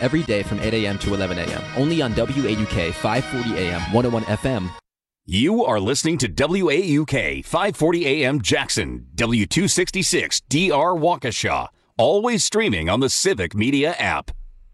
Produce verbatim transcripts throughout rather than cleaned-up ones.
every day from eight a.m. to eleven a.m. Only on W A U K five forty A M, one oh one F M. You are listening to W A U K five forty A M Jackson, W two sixty-six D R Waukesha. Always streaming on the Civic Media app.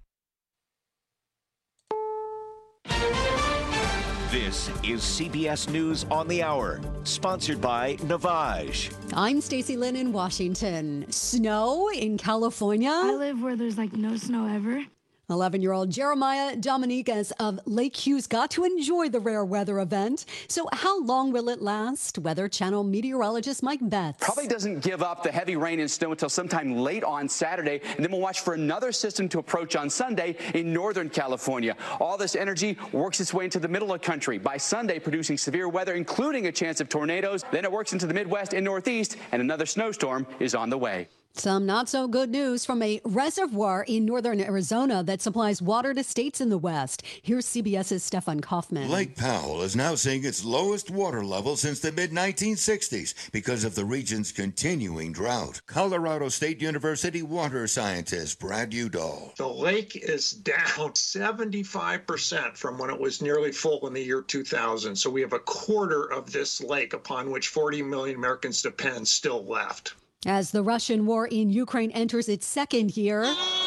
This is C B S News on the Hour, sponsored by Navage. I'm Stacey Lynn in Washington. Snow in California? I live where there's like no snow ever. eleven-year-old Jeremiah Dominiquez of Lake Hughes got to enjoy the rare weather event. So how long will it last? Weather Channel meteorologist Mike Betts. Probably doesn't give up the heavy rain and snow until sometime late on Saturday, and then we'll watch for another system to approach on Sunday in Northern California. All this energy works its way into the middle of the country. By Sunday, producing severe weather, including a chance of tornadoes. Then it works into the Midwest and Northeast, and another snowstorm is on the way. Some not so good news from a reservoir in northern Arizona that supplies water to states in the West. Here's CBS's Stefan Kaufman. Lake Powell is now seeing its lowest water level since the mid nineteen sixties because of the region's continuing drought. Colorado State University water scientist Brad Udall. The lake is down seventy-five percent from when it was nearly full in the year two thousand. So we have a quarter of this lake upon which forty million Americans depend still left. As the Russian war in Ukraine enters its second year,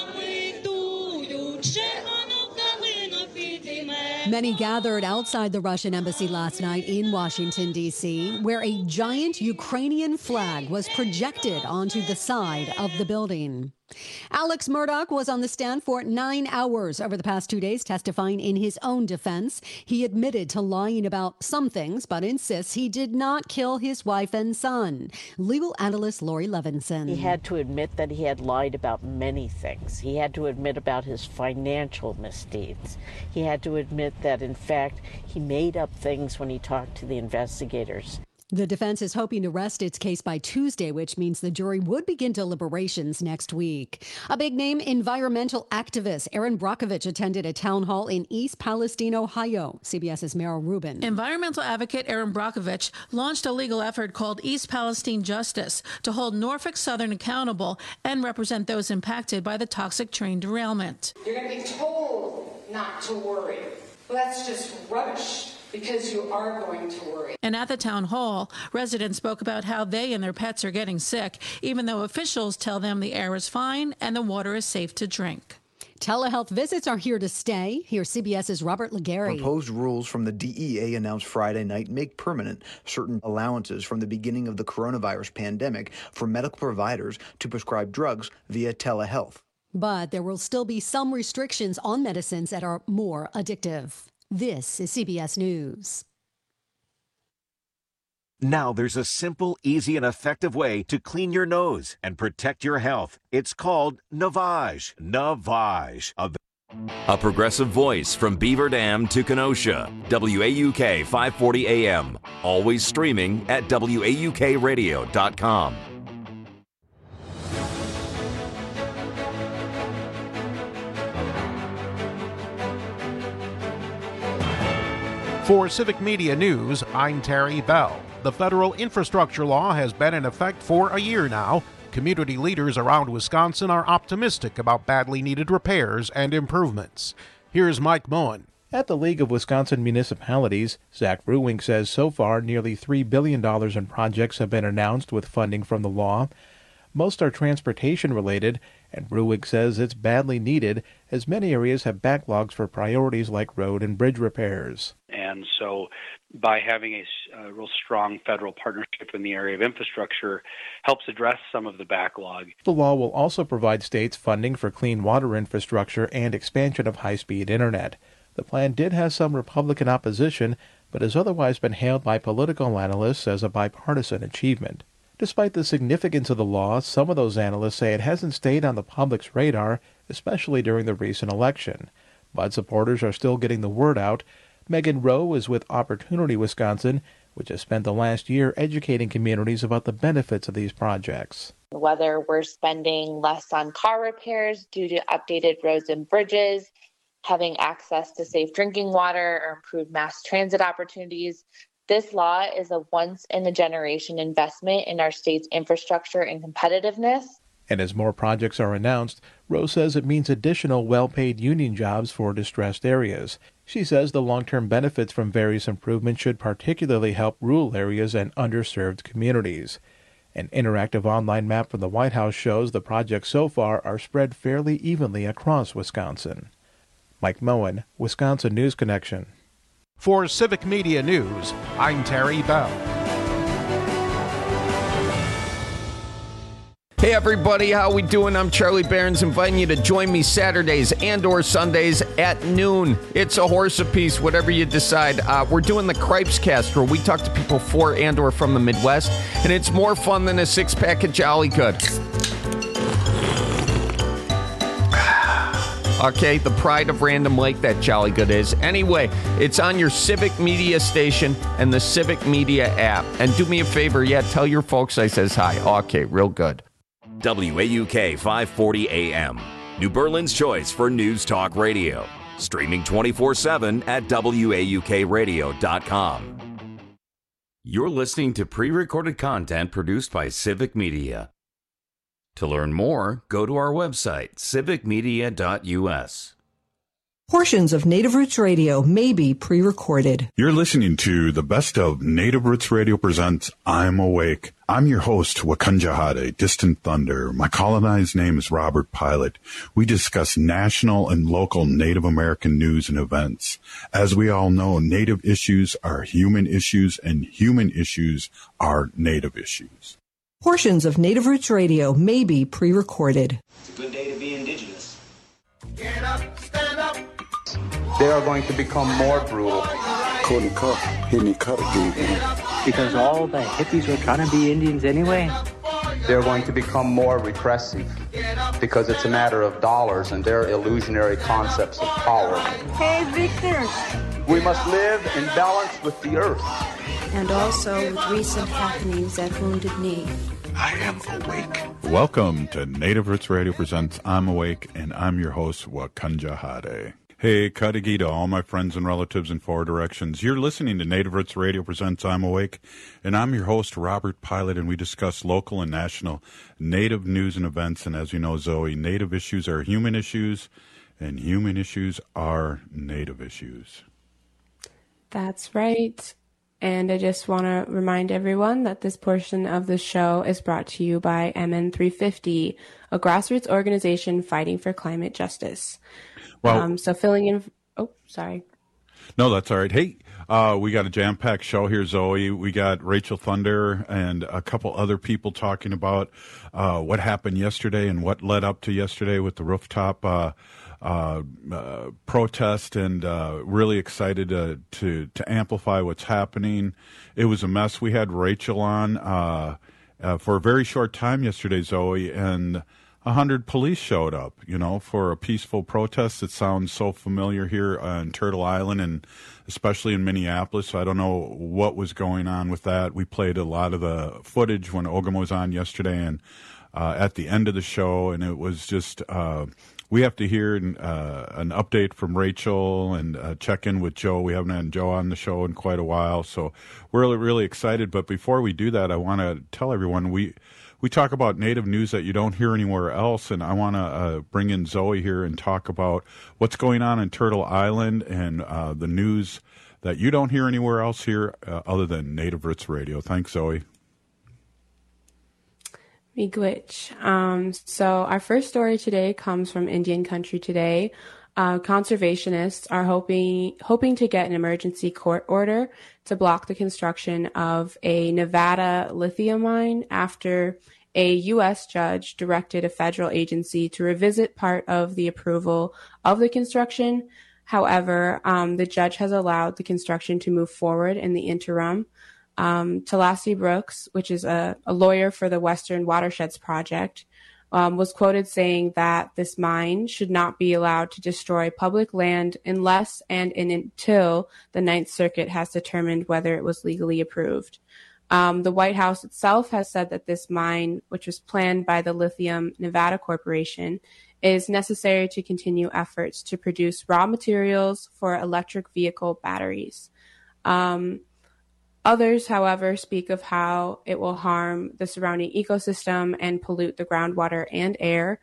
many gathered outside the Russian embassy last night in Washington, D C, where a giant Ukrainian flag was projected onto the side of the building. Alex Murdaugh was on the stand for nine hours over the past two days, testifying in his own defense. He admitted to lying about some things, but insists he did not kill his wife and son. Legal analyst Lori Levinson. He had to admit that he had lied about many things. He had to admit about his financial misdeeds. He had to admit that, in fact, he made up things when he talked to the investigators. The defense is hoping to rest its case by Tuesday, which means the jury would begin deliberations next week. A big-name environmental activist, Erin Brockovich, attended a town hall in East Palestine, Ohio. CBS's Meryl Rubin. Environmental advocate Erin Brockovich launched a legal effort called East Palestine Justice to hold Norfolk Southern accountable and represent those impacted by the toxic train derailment. You're going to be told not to worry. Well, that's just rubbish, because you are going to worry. And at the town hall, residents spoke about how they and their pets are getting sick, even though officials tell them the air is fine and the water is safe to drink. Telehealth visits are here to stay. Here's CBS's Robert Legary. Proposed rules from the D E A announced Friday night make permanent certain allowances from the beginning of the coronavirus pandemic for medical providers to prescribe drugs via telehealth. But there will still be some restrictions on medicines that are more addictive. This is C B S News. Now there's a simple, easy, and effective way to clean your nose and protect your health. It's called Navage. Navage. A, a progressive voice from Beaver Dam to Kenosha. W A U K five forty A M. Always streaming at W A U K radio dot com. For Civic Media News, I'm Terry Bell. The federal infrastructure law has been in effect for a year now. Community leaders around Wisconsin are optimistic about badly needed repairs and improvements. Here's Mike Moen. At the League of Wisconsin Municipalities, Zach Bruwink says so far nearly three billion dollars in projects have been announced with funding from the law. Most are transportation-related, and Bruwink says it's badly needed as many areas have backlogs for priorities like road and bridge repairs. And so by having a, a real strong federal partnership in the area of infrastructure helps address some of the backlog. The law will also provide states funding for clean water infrastructure and expansion of high-speed internet. The plan did have some Republican opposition, but has otherwise been hailed by political analysts as a bipartisan achievement. Despite the significance of the law, some of those analysts say it hasn't stayed on the public's radar, especially during the recent election. But supporters are still getting the word out. Megan Rowe is with Opportunity Wisconsin, which has spent the last year educating communities about the benefits of these projects. Whether we're spending less on car repairs due to updated roads and bridges, having access to safe drinking water, or improved mass transit opportunities, this law is a once-in-a-generation investment in our state's infrastructure and competitiveness. And as more projects are announced, Rose says it means additional well-paid union jobs for distressed areas. She says the long-term benefits from various improvements should particularly help rural areas and underserved communities. An interactive online map from the White House shows the projects so far are spread fairly evenly across Wisconsin. Mike Moen, Wisconsin News Connection. For Civic Media News, I'm Terry Bell. Hey everybody, how we doing? I'm Charlie Barons, inviting you to join me Saturdays and or Sundays at noon. It's a horse apiece, whatever you decide. Uh, we're doing the Cripes Cast, where we talk to people for and or from the Midwest, and it's more fun than a six-pack of Jolly Good. Okay, the pride of Random Lake, that Jolly Good is. Anyway, it's on your Civic Media station and the Civic Media app. And do me a favor, yeah, tell your folks I says hi. Okay, real good. W A U K five forty A M, New Berlin's choice for news talk radio. Streaming twenty-four seven at W A U K radio dot com. You're listening to pre-recorded content produced by Civic Media. To learn more, go to our website, civic media dot U S. Portions of Native Roots Radio may be pre-recorded. You're listening to the best of Native Roots Radio presents I'm Awake. I'm your host, Wakunjahade, Distant Thunder. My colonized name is Robert Pilot. We discuss national and local Native American news and events. As we all know, Native issues are human issues, and human issues are Native issues. Portions of Native Roots Radio may be pre-recorded. It's a good day to be indigenous. Get up, stand up. They are going to become more brutal. Because all the hippies were trying to be Indians anyway. They're going to become more repressive because it's a matter of dollars and their illusionary concepts of power. Hey, Victor. We must live in balance with the earth. And also with recent happenings at Wounded Knee. I am awake. Welcome to Native Roots Radio presents I'm Awake, and I'm your host, Wakunjahade. Hey, Kadagi to all my friends and relatives in four directions. You're listening to Native Roots Radio presents I'm Awake, and I'm your host, Robert Pilot, and we discuss local and national Native news and events. And as you know, Zoe, Native issues are human issues, and human issues are Native issues. That's right. And I just want to remind everyone that this portion of the show is brought to you by M N three fifty, a grassroots organization fighting for climate justice. Well, um, so filling in. Oh, sorry. No, that's all right. Hey, uh, we got a jam-packed show here, Zoe. We got Rachel Thunder and a couple other people talking about uh, what happened yesterday and what led up to yesterday with the rooftop uh, uh, uh, protest, and uh, really excited to, to to amplify what's happening. It was a mess. We had Rachel on uh, uh, for a very short time yesterday, Zoe, and a hundred police showed up, you know, for a peaceful protest. It sounds so familiar here uh, in Turtle Island, and especially in Minneapolis. So I don't know what was going on with that. We played a lot of the footage when Ogama was on yesterday, and uh, at the end of the show, and it was just uh, we have to hear uh, an update from Rachel and uh, check in with Joe. We haven't had Joe on the show in quite a while, so we're really, really excited. But before we do that, I want to tell everyone we. We talk about Native news that you don't hear anywhere else, and I want to uh, bring in Zoe here and talk about what's going on in Turtle Island and uh, the news that you don't hear anywhere else here uh, other than Native Roots Radio. Thanks, Zoe. Miigwech. Um, so our first story today comes from Indian Country Today. Uh, conservationists are hoping hoping to get an emergency court order to block the construction of a Nevada lithium mine after a U S judge directed a federal agency to revisit part of the approval of the construction. However, um, the judge has allowed the construction to move forward in the interim. Um, Tallahassee Brooks, which is a, a lawyer for the Western Watersheds Project, Um, was quoted saying that this mine should not be allowed to destroy public land unless and in, until the Ninth Circuit has determined whether it was legally approved. Um, the White House itself has said that this mine, which was planned by the Lithium Nevada Corporation, is necessary to continue efforts to produce raw materials for electric vehicle batteries. Um, Others, however, speak of how it will harm the surrounding ecosystem and pollute the groundwater and air.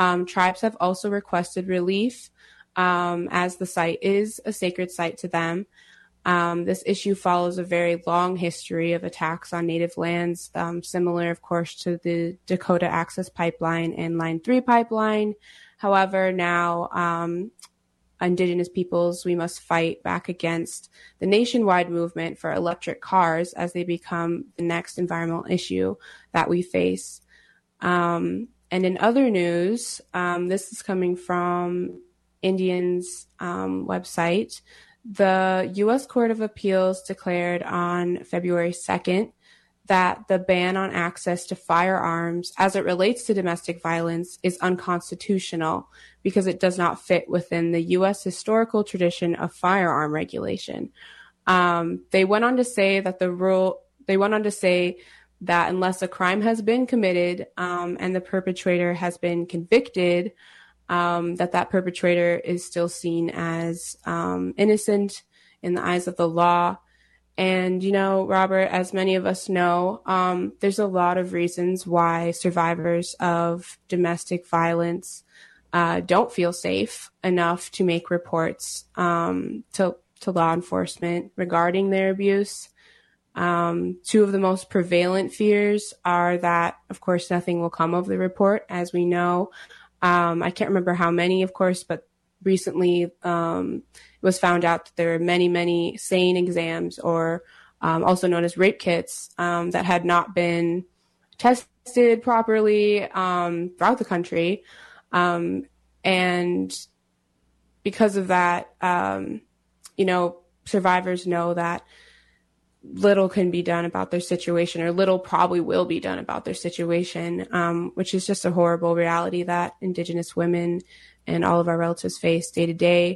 Um, tribes have also requested relief um, as the site is a sacred site to them. Um, this issue follows a very long history of attacks on native lands, um, similar, of course, to the Dakota Access Pipeline and Line three pipeline. However, now um, Indigenous peoples, we must fight back against the nationwide movement for electric cars as they become the next environmental issue that we face. Um, and in other news, um, this is coming from Indian's um, website. The U S Court of Appeals declared on February second that the ban on access to firearms as it relates to domestic violence is unconstitutional because it does not fit within the U S historical tradition of firearm regulation. Um, they went on to say that the rule, they went on to say that unless a crime has been committed um, and the perpetrator has been convicted, Um, that that perpetrator is still seen as um, innocent in the eyes of the law. And, you know, Robert, as many of us know, um, there's a lot of reasons why survivors of domestic violence uh, don't feel safe enough to make reports um, to, to law enforcement regarding their abuse. Um, two of the most prevalent fears are that, of course, nothing will come of the report, as we know. Um, I can't remember how many, of course, but recently um, it was found out that there are many, many SANE exams, or um, also known as rape kits, um, that had not been tested properly um, throughout the country. Um, and because of that, um, you know, survivors know that little can be done about their situation, or little probably will be done about their situation, um, which is just a horrible reality that Indigenous women and all of our relatives face day to day.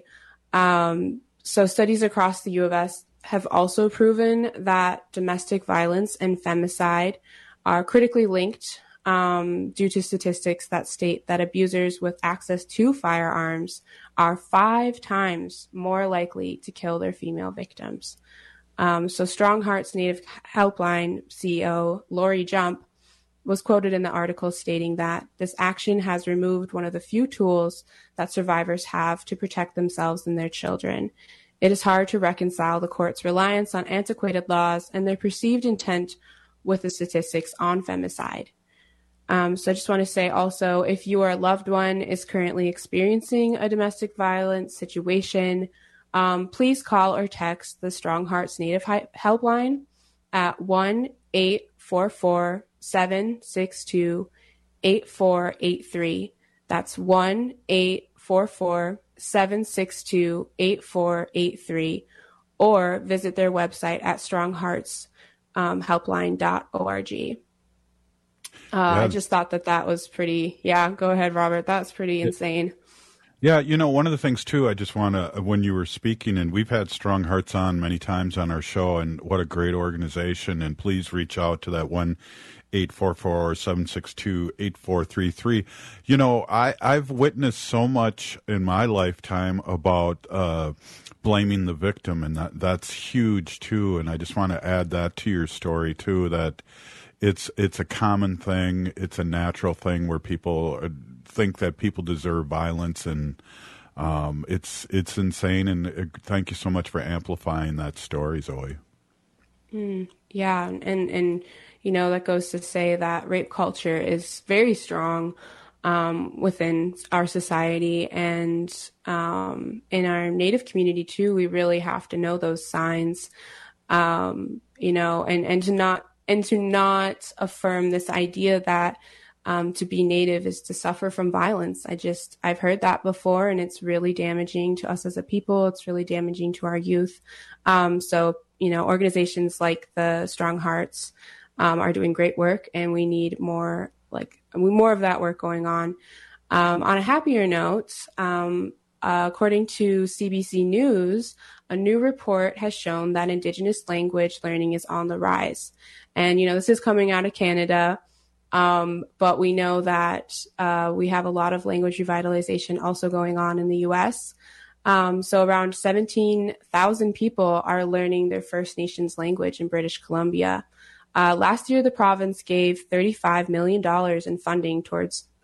Um, so studies across the U S have also proven that domestic violence and femicide are critically linked um, due to statistics that state that abusers with access to firearms are five times more likely to kill their female victims. Um, so Strong Hearts Native Helpline C E O Lori Jump was quoted in the article stating that this action has removed one of the few tools that survivors have to protect themselves and their children. It is hard to reconcile the court's reliance on antiquated laws and their perceived intent with the statistics on femicide. Um, so I just want to say also, if your loved one is currently experiencing a domestic violence situation, Um, please call or text the Strong Hearts Native Helpline at one eight four four, seven six two, eight four eight three. That's one eight four four, seven six two, eight four eight three, or visit their website at strong hearts helpline dot org. Uh, yeah. I just thought that that was pretty, yeah, go ahead, Robert. That's pretty insane. Yeah, you know, one of the things, too, I just want to, when you were speaking, and we've had Strong Hearts on many times on our show, and what a great organization, and please reach out to that one eight four four, seven six two, eight four three three. You know, I, I've witnessed so much in my lifetime about uh, blaming the victim, and that that's huge, too, and I just want to add that to your story, too, that it's it's a common thing, it's a natural thing where people are, think that people deserve violence, and um, it's it's insane. And uh, thank you so much for amplifying that story, Zoe. Mm, yeah, and and you know, that goes to say that rape culture is very strong um, within our society, and um, in our Native community too. We really have to know those signs, um, you know, and and to not and to not affirm this idea that Um, to be Native is to suffer from violence. I just, I've heard that before, and it's really damaging to us as a people. It's really damaging to our youth. Um, so, you know, organizations like the Strong Hearts um, are doing great work, and we need more, like, more of that work going on. Um, on a happier note, um, uh, according to C B C News, a new report has shown that Indigenous language learning is on the rise. And, you know, this is coming out of Canada. Um, but we know that uh, we have a lot of language revitalization also going on in the U S. Um, so around seventeen thousand people are learning their First Nations language in British Columbia. Uh, last year, the province gave thirty-five million dollars in funding towards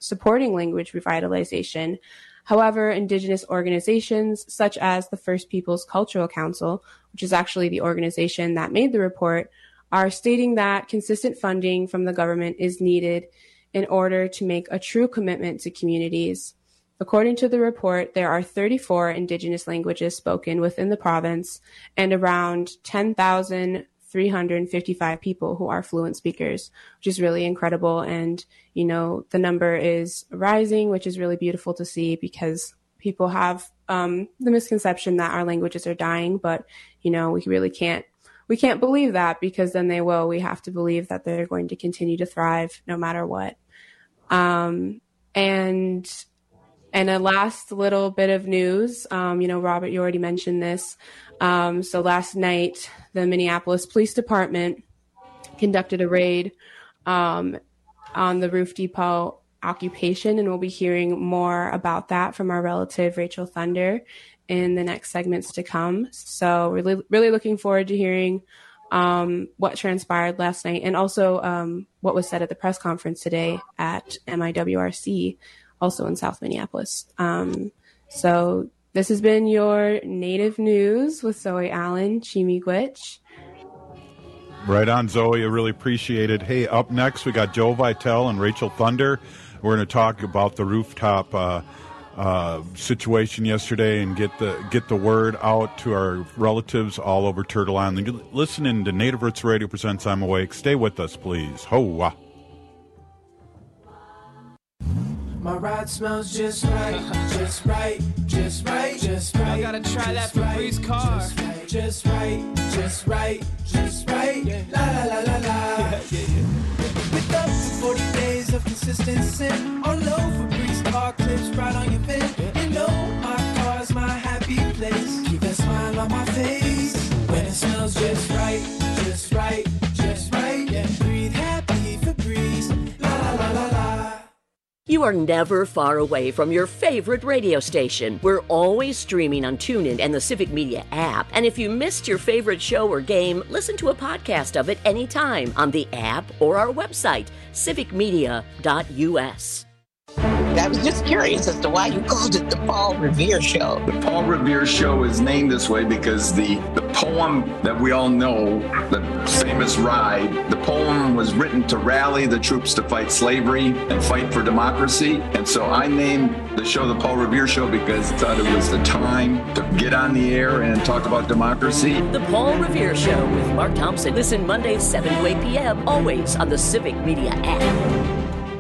supporting language revitalization. However, Indigenous organizations such as the First Peoples Cultural Council, which is actually the organization that made the report, are stating that consistent funding from the government is needed in order to make a true commitment to communities. According to the report, there are thirty-four Indigenous languages spoken within the province and around ten thousand three hundred fifty-five people who are fluent speakers, which is really incredible. And, you know, the number is rising, which is really beautiful to see because people have um, the misconception that our languages are dying. But, you know, we really can't, we can't believe that because then they will. We have to believe that they're going to continue to thrive no matter what. Um, and And a last little bit of news, um, you know, Robert, you already mentioned this. Um, so last night, the Minneapolis Police Department conducted a raid um, on the Roof Depot occupation, and we'll be hearing more about that from our relative Rachel Thunder in the next segments to come. So really, really looking forward to hearing um, what transpired last night and also um, what was said at the press conference today at M I W R C. Also in South Minneapolis. Um, so this has been your Native News with Zoe Allen, Chi-Miigwech. Right on, Zoe. I really appreciate it. Hey, up next, we got Joe Vitale and Rachel Thunder. We're going to talk about the rooftop uh, uh, situation yesterday and get the get the word out to our relatives all over Turtle Island. You're listening to Native Roots Radio presents I'm Awake. Stay with us, please. Ho-wah. My ride smells just right, just right, just right, just right. I gotta try that Febreze car. Just right, just right, just right, just right. Yeah. La la la la la. Yeah, yeah, yeah. With up to forty days of consistent sin. All over Febreze car clips right on your pin. Yeah. You know my car's my happy place. Keep that smile on my face when it smells just right, just right, just right. Yeah. Breathe happy Febreze. La la la la la. You are never far away from your favorite radio station. We're always streaming on TuneIn and the Civic Media app. And if you missed your favorite show or game, listen to a podcast of it anytime on the app or our website, civic media dot u s. I was just curious as to why you called it the Paul Revere Show. The Paul Revere Show is named this way because the, the poem that we all know, the famous Ride, the poem was written to rally the troops to fight slavery and fight for democracy. And so I named the show the Paul Revere Show because I thought it was the time to get on the air and talk about democracy. The Paul Revere Show with Mark Thompson. Listen Mondays, seven to eight p.m., always on the Civic Media app.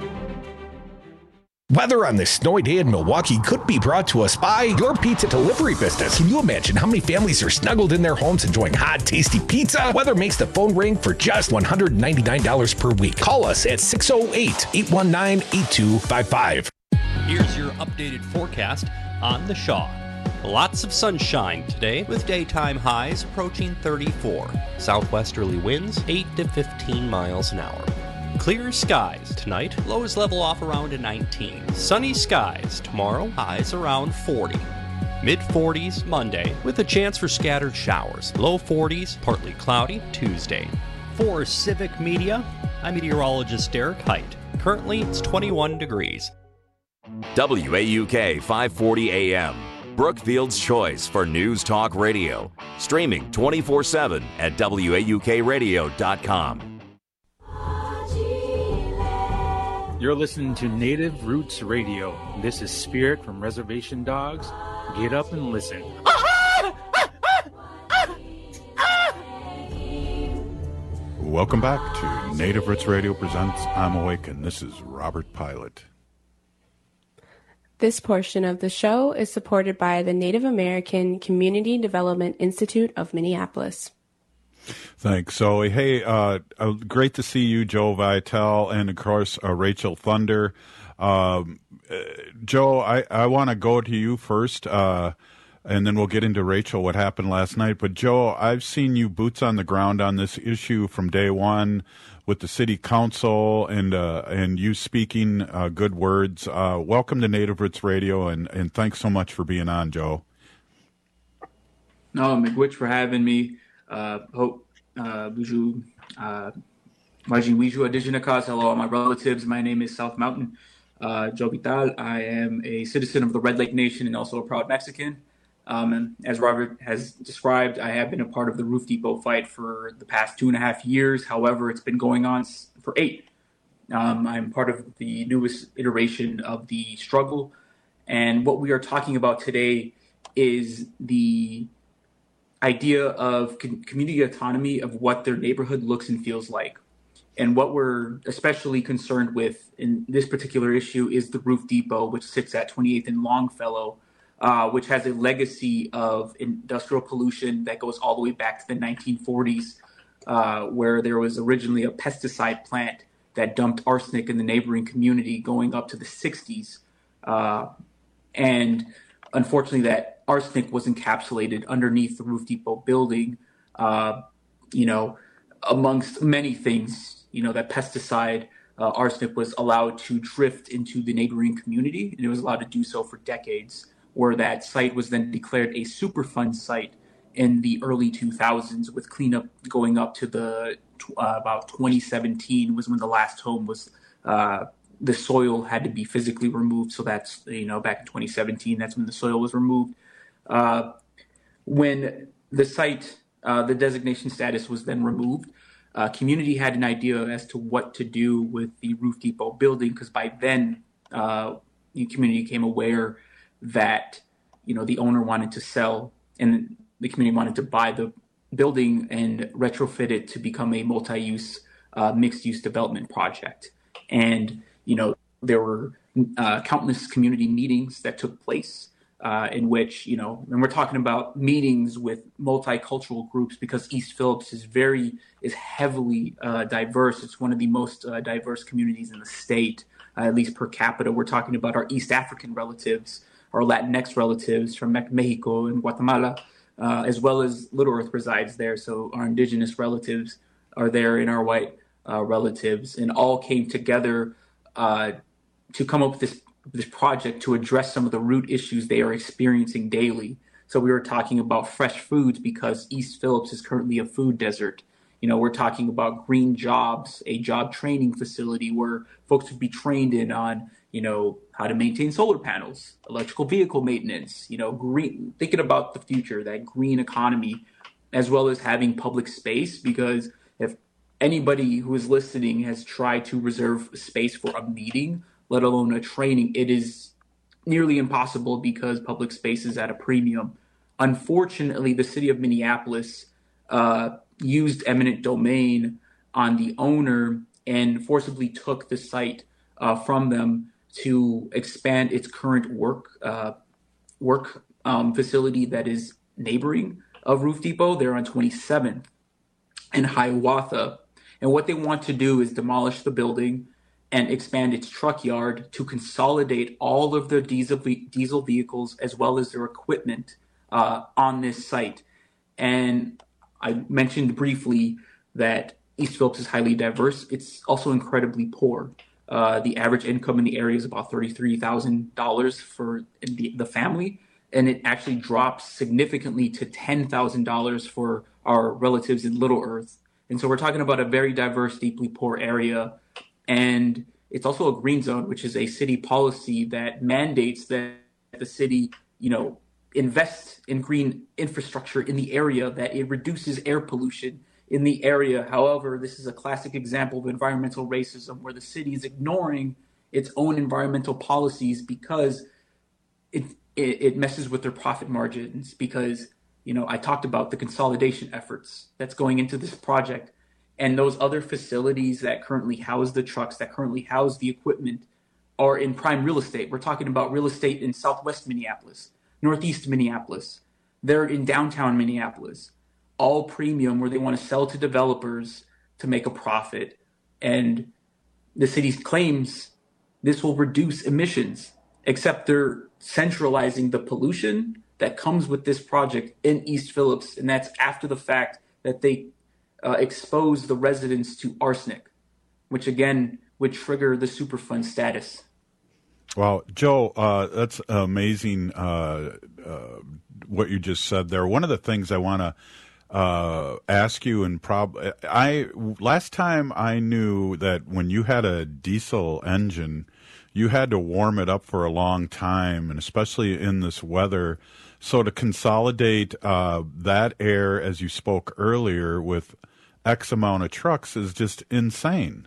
Weather on this snowy day in Milwaukee could be brought to us by your pizza delivery business. Can you imagine how many families are snuggled in their homes enjoying hot, tasty pizza? Weather makes the phone ring for just one hundred ninety-nine dollars per week. Call us at six oh eight, eight one nine, eight two five five. Here's your updated forecast on the Shaw. Lots of sunshine today with daytime highs approaching thirty-four. Southwesterly winds eight to fifteen miles an hour. Clear skies tonight, lows level off around a nineteen. Sunny skies tomorrow, highs around forty. Mid forties Monday with a chance for scattered showers. Low forties, partly cloudy Tuesday. For Civic Media, I'm meteorologist Derek Height. Currently, it's twenty-one degrees. W A U K five forty A M, Brookfield's choice for News Talk Radio. Streaming twenty-four seven at W A U K radio dot com. You're listening to Native Roots Radio. This is Spirit from Reservation Dogs. Get up and listen. Welcome back to Native Roots Radio presents I'm Awake, and this is Robert Pilot. This portion of the show is supported by the Native American Community Development Institute of Minneapolis. Thanks, Zoe. Hey, uh, uh, great to see you, Joe Vitale, and of course, uh, Rachel Thunder. Um, uh, Joe, I, I want to go to you first, uh, and then we'll get into Rachel, what happened last night. But Joe, I've seen you boots on the ground on this issue from day one with the city council and uh, and you speaking uh, good words. Uh, welcome to Native Roots Radio, and, and thanks so much for being on, Joe. No, Miigwech for having me. Uh, hope, uh, uh, Wajin Wiju Adijinakas. Hello, all my relatives. My name is South Mountain. uh, Joe Vital. I am a citizen of the Red Lake Nation and also a proud Mexican. Um, and as Robert has described, I have been a part of the Roof Depot fight for the past two and a half years. However, it's been going on for eight. Um, I'm part of the newest iteration of the struggle. And what we are talking about today is the idea of community autonomy of what their neighborhood looks and feels like. And what we're especially concerned with in this particular issue is the Roof Depot, which sits at twenty-eighth and Longfellow, uh, which has a legacy of industrial pollution that goes all the way back to the nineteen forties, uh, where there was originally a pesticide plant that dumped arsenic in the neighboring community going up to the sixties. Uh, and unfortunately, that arsenic was encapsulated underneath the Roof Depot building, uh, you know, amongst many things, you know, that pesticide, uh, arsenic was allowed to drift into the neighboring community, and it was allowed to do so for decades, where that site was then declared a Superfund site in the early two thousands, with cleanup going up to the uh, about twenty seventeen was when the last home was, uh, the soil had to be physically removed. So that's, you know, back in twenty seventeen, that's when the soil was removed. Uh, when the site, uh, the designation status was then removed, uh, community had an idea as to what to do with the Roof Depot building, because by then uh, the community became aware that, you know, the owner wanted to sell and the community wanted to buy the building and retrofit it to become a multi-use, uh, mixed-use development project. And, you know, there were uh, countless community meetings that took place uh, in which, you know, and we're talking about meetings with multicultural groups, because East Phillips is very, is heavily uh, diverse. It's one of the most uh, diverse communities in the state, uh, at least per capita. We're talking about our East African relatives, our Latinx relatives from Mexico and Guatemala, uh, as well as Little Earth resides there. So our indigenous relatives are there and our white uh, relatives, and all came together uh, to come up with this, this project to address some of the root issues they are experiencing daily. So we were talking about fresh foods, because East Phillips is currently a food desert. You know, we're talking about green jobs, a job training facility where folks would be trained in on, you know, how to maintain solar panels, electrical vehicle maintenance, you know, green, thinking about the future, that green economy, as well as having public space. Because if anybody who is listening has tried to reserve space for a meeting, let alone a training, it is nearly impossible because public space is at a premium. Unfortunately, the city of Minneapolis uh, used eminent domain on the owner and forcibly took the site uh, from them to expand its current work uh, work um, facility that is neighboring of Roof Depot. They're on twenty-seventh and Hiawatha. And what they want to do is demolish the building and expand its truck yard to consolidate all of their diesel, diesel vehicles as well as their equipment uh, on this site. And I mentioned briefly that East Phillips is highly diverse. It's also incredibly poor. Uh, the average income in the area is about thirty-three thousand dollars for the, the family, and it actually drops significantly to ten thousand dollars for our relatives in Little Earth. And so we're talking about a very diverse, deeply poor area. And it's also a green zone, which is a city policy that mandates that the city, you know, invest in green infrastructure in the area, that it reduces air pollution in the area. However, this is a classic example of environmental racism, where the city is ignoring its own environmental policies because it, it, it messes with their profit margins. Because, you know, I talked about the consolidation efforts that's going into this project, and those other facilities that currently house the trucks, that currently house the equipment, are in prime real estate. We're talking about real estate in Southwest Minneapolis, Northeast Minneapolis. They're in downtown Minneapolis, all premium, where they want to sell to developers to make a profit. And the city claims this will reduce emissions, except they're centralizing the pollution that comes with this project in East Phillips. And that's after the fact that they uh, expose the residents to arsenic, which again would trigger the Superfund status. Wow, Joe, uh, that's amazing uh, uh, what you just said there. One of the things I want to uh, ask you, and prob I last time I knew that when you had a diesel engine, you had to warm it up for a long time, and especially in this weather. So to consolidate uh, that air, as you spoke earlier, with X amount of trucks is just insane.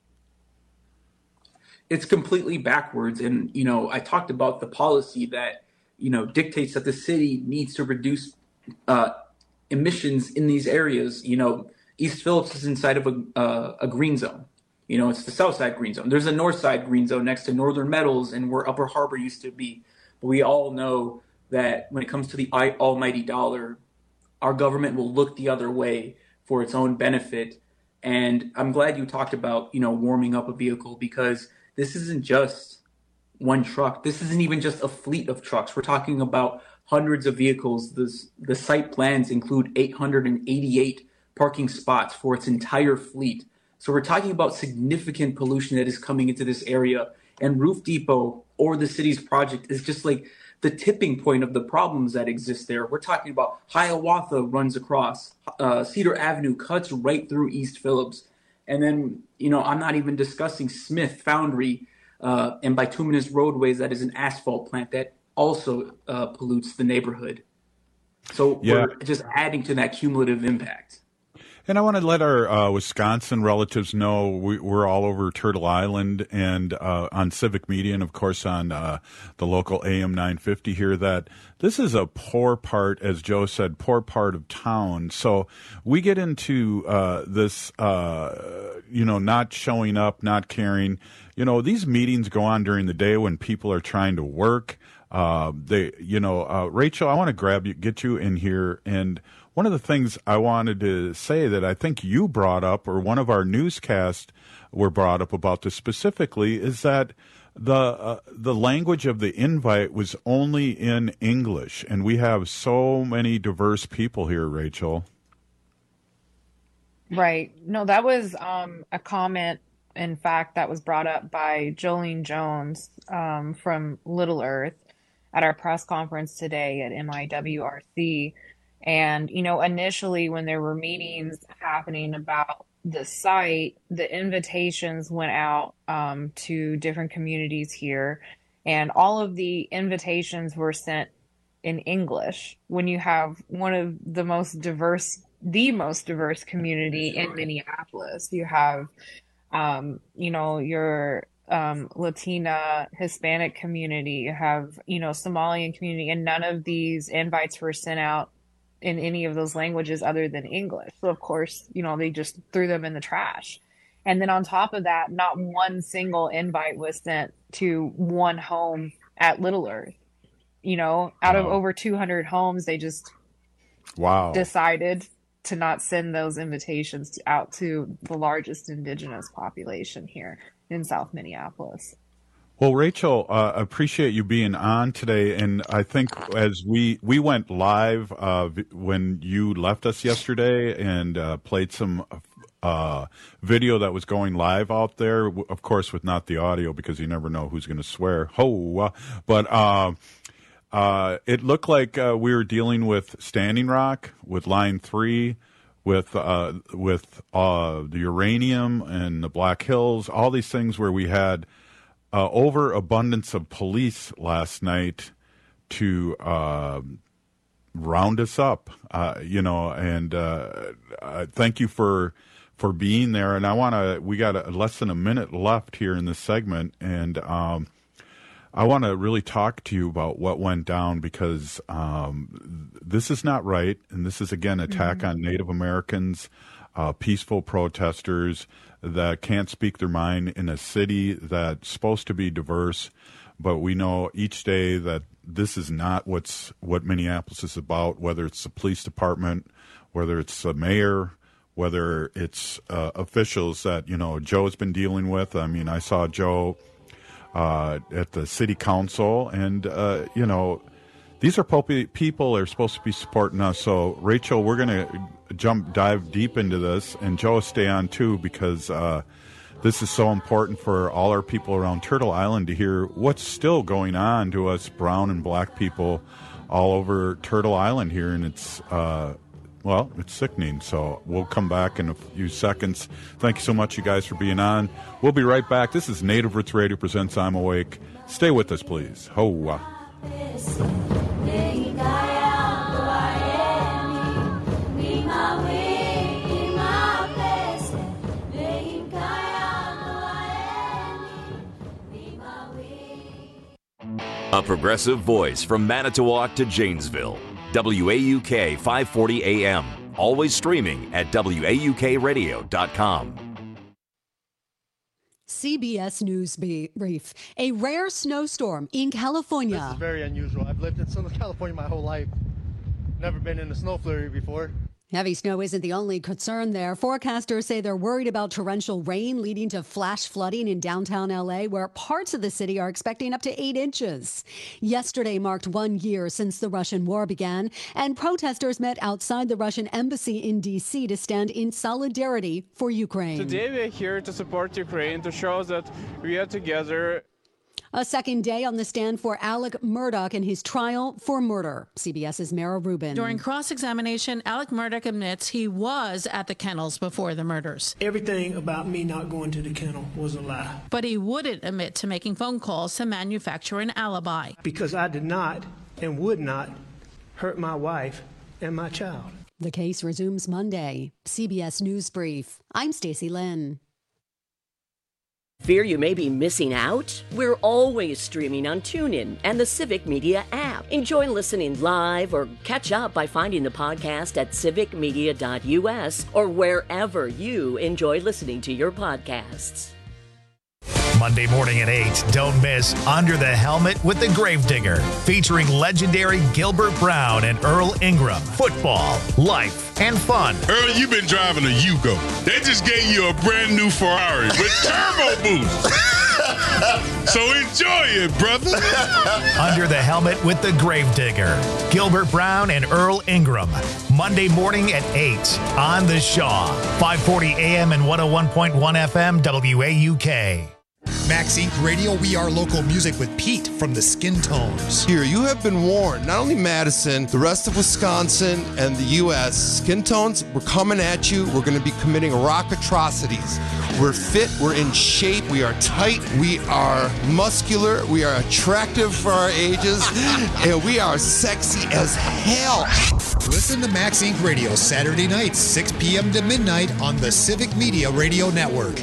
It's completely backwards. And, you know, I talked about the policy that, you know, dictates that the city needs to reduce uh, emissions in these areas. You know, East Phillips is inside of a, uh, a green zone. You know, it's the south side green zone. There's a north side green zone next to Northern Meadows and where Upper Harbor used to be. But we all know that when it comes to the almighty dollar, our government will look the other way for its own benefit. And I'm glad you talked about, you know, warming up a vehicle, because this isn't just one truck. This isn't even just a fleet of trucks. We're talking about hundreds of vehicles. This, the site plans include eight hundred eighty-eight parking spots for its entire fleet. So we're talking about significant pollution that is coming into this area. And Roof Depot, or the city's project, is just like the tipping point of the problems that exist there. We're talking about Hiawatha runs across, uh, Cedar Avenue cuts right through East Phillips. And then, you know, I'm not even discussing Smith Foundry uh, and Bituminous Roadways, that is an asphalt plant that also uh, pollutes the neighborhood. So yeah. We're just adding to that cumulative impact. And I want to let our uh, Wisconsin relatives know we, we're all over Turtle Island and uh, on Civic Media and, of course, on uh, the local A M nine fifty here, that this is a poor part, as Joe said, poor part of town. So we get into uh, this, uh, you know, not showing up, not caring. You know, these meetings go on during the day when people are trying to work. Uh, they, you know, uh, Rachel, I want to grab you, get you in here. And one of the things I wanted to say that I think you brought up, or one of our newscasts were brought up about this specifically, is that the uh, the language of the invite was only in English, and we have so many diverse people here, Rachel. Right. No, that was um, a comment, in fact, that was brought up by Jolene Jones um, from Little Earth at our press conference today at M I W R C. And, you know, initially when there were meetings happening about the site, the invitations went out um, to different communities here. And all of the invitations were sent in English. When you have one of the most diverse, the most diverse community in Minneapolis, you have, um, you know, your um, Latina, Hispanic community, you have, you know, Somalian community, and none of these invites were sent out in any of those languages other than English. So of course, you know, they just threw them in the trash. And then on top of that, not one single invite was sent to one home at Little Earth. You know, out wow. of over two hundred homes, they just wow decided to not send those invitations out to the largest indigenous population here in South Minneapolis. Well, Rachel, uh, appreciate you being on today. And I think as we, we went live uh, when you left us yesterday and uh, played some uh, video that was going live out there, of course, with not the audio, because you never know who's going to swear. Ho! But uh, uh, it looked like uh, we were dealing with Standing Rock, with Line three, with uh, with uh, the uranium and the Black Hills, all these things where we had Uh, overabundance of police last night to uh, round us up, uh, you know, and uh, uh, thank you for for being there. And I want to, we got a, less than a minute left here in this segment, and um, I want to really talk to you about what went down, because um, this is not right, and this is, again, an attack mm-hmm. on Native Americans, uh, peaceful protesters that can't speak their mind in a city that's supposed to be diverse. But we know each day that this is not what's what Minneapolis is about, whether it's the police department, whether it's the mayor, whether it's uh, officials that, you know, Joe's been dealing with. I mean, I saw Joe uh, at the city council, and, uh, you know, these are people that are supposed to be supporting us. So, Rachel, we're going to jump, dive deep into this, and Joe, stay on too, because uh, this is so important for all our people around Turtle Island to hear what's still going on to us brown and black people all over Turtle Island here. And it's uh, well, it's sickening. So we'll come back in a few seconds. Thank you so much, you guys, for being on. We'll be right back. This is Native Roots Radio presents I'm Awake. Stay with us, please. Hoa. A progressive voice from Manitowoc to Janesville. W A U K five forty A M. Always streaming at W A U K radio dot com. C B S News Brief. A rare snowstorm in California. This is very unusual. I've lived in Southern California my whole life. Never been in a snow flurry before. Heavy snow isn't the only concern there. Forecasters say they're worried about torrential rain leading to flash flooding in downtown L A, where parts of the city are expecting up to eight inches. Yesterday marked one year since the Russian war began, and protesters met outside the Russian embassy in D C to stand in solidarity for Ukraine. Today we are here to support Ukraine, to show that we are together. A second day on the stand for Alec Murdaugh in his trial for murder. CBS's Mara Rubin. During cross-examination, Alec Murdaugh admits he was at the kennels before the murders. Everything about me not going to the kennel was a lie. But he wouldn't admit to making phone calls to manufacture an alibi. Because I did not and would not hurt my wife and my child. The case resumes Monday. C B S News Brief. I'm Stacey Lynn. Fear you may be missing out? We're always streaming on TuneIn and the Civic Media app. Enjoy listening live or catch up by finding the podcast at civic media dot U S or wherever you enjoy listening to your podcasts. Monday morning at eight, don't miss Under the Helmet with the Gravedigger, featuring legendary Gilbert Brown and Earl Ingram. Football, life, and fun. Earl, you've been driving a Yugo. They just gave you a brand new Ferrari with turbo boost. So enjoy it, brother. Under the Helmet with the Gravedigger, Gilbert Brown and Earl Ingram. Monday morning at eight on The Shaw. five forty A M and one oh one point one F M W A U K. Max Incorporated. Radio, we are local music with Pete from the Skin Tones. Here, you have been warned. Not only Madison, the rest of Wisconsin and the U S Skin Tones, we're coming at you. We're going to be committing rock atrocities. We're fit. We're in shape. We are tight. We are muscular. We are attractive for our ages. And we are sexy as hell. Listen to Max Incorporated. Radio Saturday nights, six p.m. to midnight on the Civic Media Radio Network.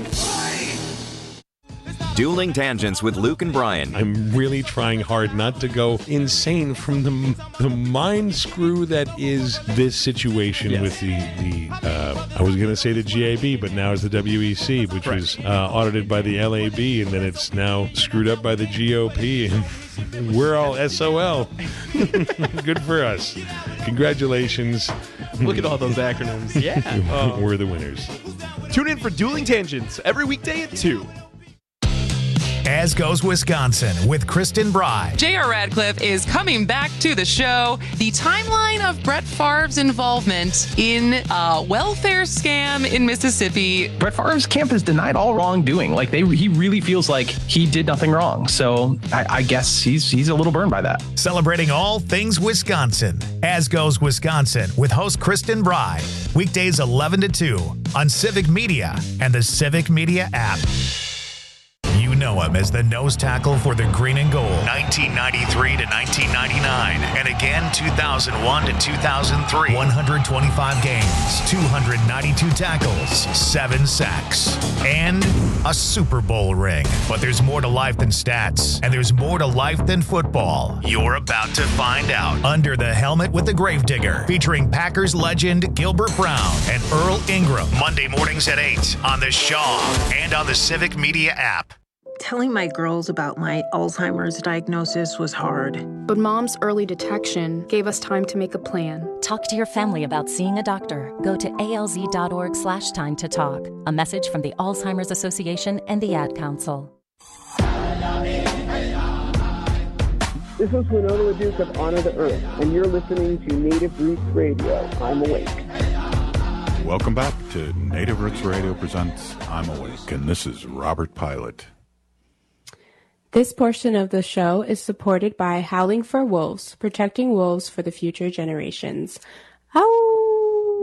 Dueling Tangents with Luke and Brian. I'm really trying hard not to go insane from the the mind screw that is this situation yes. with the, the uh, I was going to say the G A B, but now it's the W E C, which right. was uh, audited by the L A B, and then it's now screwed up by the G O P, and we're all S O L. Good for us. Congratulations. Look at all those acronyms. Yeah. uh, we're the winners. Tune in for Dueling Tangents every weekday at two. As Goes Wisconsin with Kristen Bry. J R. Radcliffe is coming back to the show. The timeline of Brett Favre's involvement in a welfare scam in Mississippi. Brett Favre's camp has denied all wrongdoing. Like they, he really feels like he did nothing wrong. So I, I guess he's he's a little burned by that. Celebrating all things Wisconsin. As Goes Wisconsin with host Kristen Bry. Weekdays eleven to two on Civic Media and the Civic Media app. You know him as the nose tackle for the green and gold, nineteen ninety-three to nineteen ninety-nine, and again two thousand one to two thousand three. one hundred twenty-five games, two hundred ninety-two tackles, seven sacks, and a Super Bowl ring. But there's more to life than stats, and there's more to life than football. You're about to find out. Under the Helmet with the Gravedigger, featuring Packers legend Gilbert Brown and Earl Ingram. Monday mornings at eight on The Shaw and on the Civic Media app. Telling my girls about my Alzheimer's diagnosis was hard. But Mom's early detection gave us time to make a plan. Talk to your family about seeing a doctor. Go to alz.org slash time to talk. A message from the Alzheimer's Association and the Ad Council. This is Winona LaDuke of Honor the Earth, and you're listening to Native Roots Radio. I'm Awake. Welcome back to Native Roots Radio presents I'm Awake, and this is Robert Pilot. This portion of the show is supported by Howling for Wolves, protecting wolves for the future generations. Ow!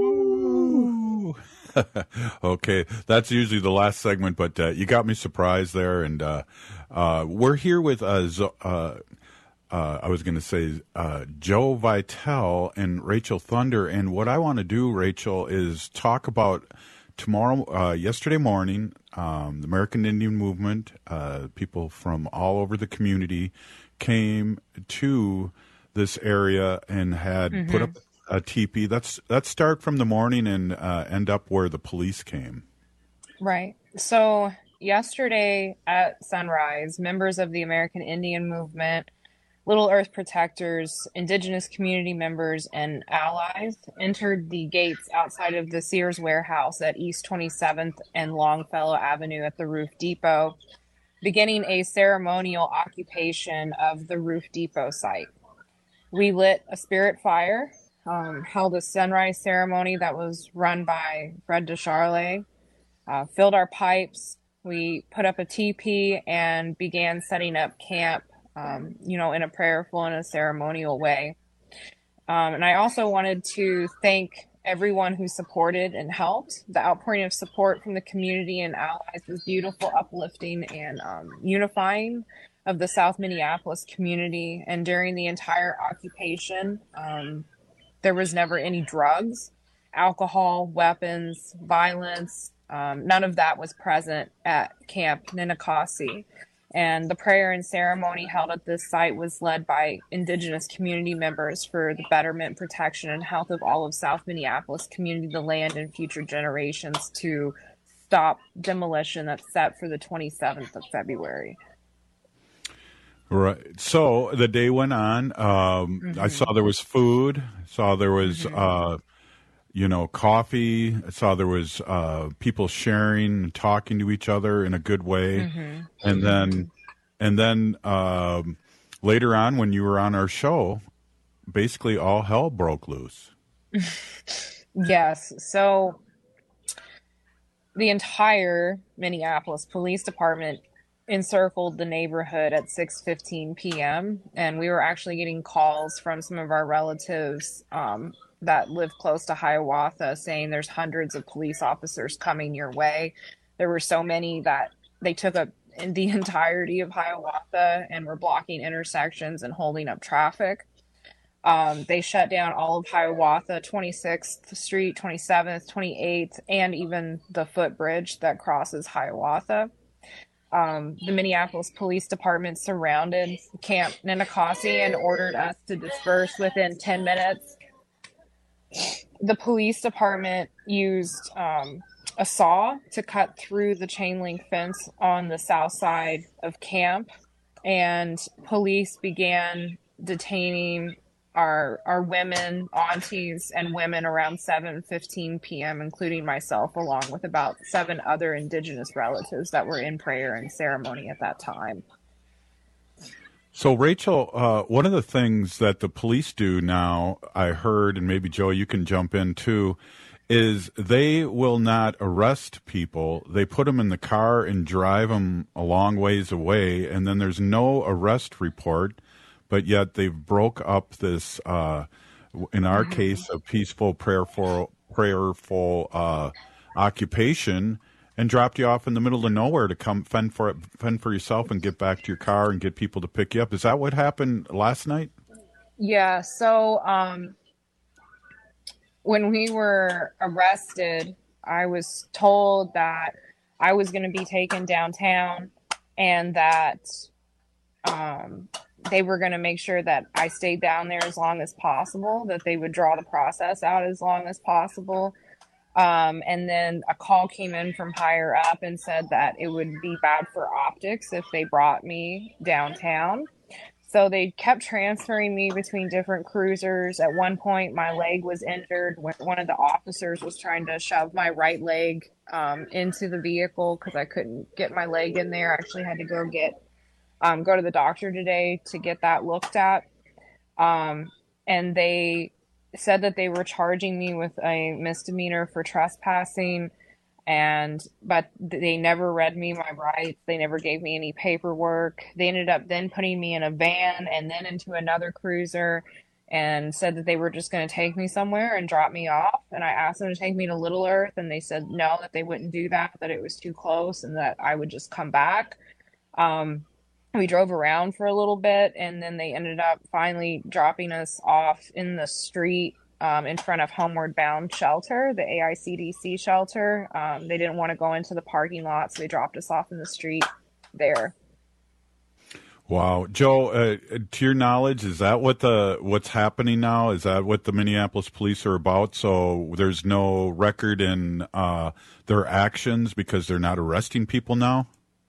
Okay, that's usually the last segment, but uh, you got me surprised there. And uh, uh, we're here with, uh, Zo- uh, uh, I was going to say, uh, Joe Vitale and Rachel Thunder. And what I want to do, Rachel, is talk about tomorrow, uh, yesterday morning, um, the American Indian Movement, uh, people from all over the community came to this area and had Mm-hmm. put up a teepee. That's let's start from the morning and uh, end up where the police came. Right. So yesterday at sunrise, members of the American Indian Movement, Little Earth Protectors, Indigenous community members, and allies entered the gates outside of the Sears warehouse at East twenty-seventh and Longfellow Avenue at the Roof Depot, beginning a ceremonial occupation of the Roof Depot site. We lit a spirit fire, um, held a sunrise ceremony that was run by Fred DeCharlet, uh, filled our pipes, we put up a teepee and began setting up camp, um, you know, in a prayerful and a ceremonial way. Um, and I also wanted to thank everyone who supported and helped. The outpouring of support from the community and allies was beautiful, uplifting, and um, unifying of the South Minneapolis community. And during the entire occupation, um, there was never any drugs, alcohol, weapons, violence. Um, none of that was present at Camp Ninnekasi. And the prayer and ceremony held at this site was led by Indigenous community members for the betterment, protection, and health of all of South Minneapolis community, the land, and future generations to stop demolition that's set for the twenty-seventh of February. Right. So the day went on. Um, Mm-hmm. I saw there was food. I saw there was, Mhm. uh, you know, coffee. I saw there was uh, people sharing and talking to each other in a good way. Mhm. And then, and then um, later on, when you were on our show, basically all hell broke loose. Yes. So the entire Minneapolis Police Department encircled the neighborhood at six fifteen p.m. and we were actually getting calls from some of our relatives um, that live close to Hiawatha saying there's hundreds of police officers coming your way. There were so many that they took up in the entirety of Hiawatha and were blocking intersections and holding up traffic. Um, they shut down all of Hiawatha, twenty-sixth Street, twenty-seventh, twenty-eighth, and even the footbridge that crosses Hiawatha. Um, the Minneapolis Police Department surrounded Camp Ninnekasi and ordered us to disperse within ten minutes. The police department used um, a saw to cut through the chain link fence on the south side of camp, and police began detaining our our women, aunties, and women around seven fifteen p.m., including myself, along with about seven other Indigenous relatives that were in prayer and ceremony at that time. So, Rachel, uh, one of the things that the police do now, I heard, and maybe, Joe, you can jump in too, is they will not arrest people. They put them in the car and drive them a long ways away, and then there's no arrest report, but yet they've broke up this, uh, in our case, a peaceful, prayerful, prayerful uh, occupation, and dropped you off in the middle of nowhere to come fend for it, fend for yourself and get back to your car and get people to pick you up. Is that what happened last night? Yeah, so um, when we were arrested, I was told that I was going to be taken downtown and that um, they were going to make sure that I stayed down there as long as possible, that they would draw the process out as long as possible. Um, and then a call came in from higher up and said that it would be bad for optics if they brought me downtown. So they kept transferring me between different cruisers. At one point, my leg was injured when one of the officers was trying to shove my right leg um, into the vehicle because I couldn't get my leg in there. I actually had to go get um, go to the doctor today to get that looked at. Um, and they said that they were charging me with a misdemeanor for trespassing, and but they never read me my rights. They never gave me any paperwork. They ended up then putting me in a van and then into another cruiser, and said that they were just going to take me somewhere and drop me off. And I asked them to take me to Little Earth, and they said no, that they wouldn't do that, that it was too close, and that I would just come back. Um, we drove around for a little bit, and then they ended up finally dropping us off in the street um, in front of Homeward Bound Shelter, the A I C D C shelter. Um, they didn't want to go into the parking lot, so they dropped us off in the street there. Wow, Joe, uh, to your knowledge, is that what the what's happening now? Is that what the Minneapolis police are about? So there's no record in uh, their actions because they're not arresting people now?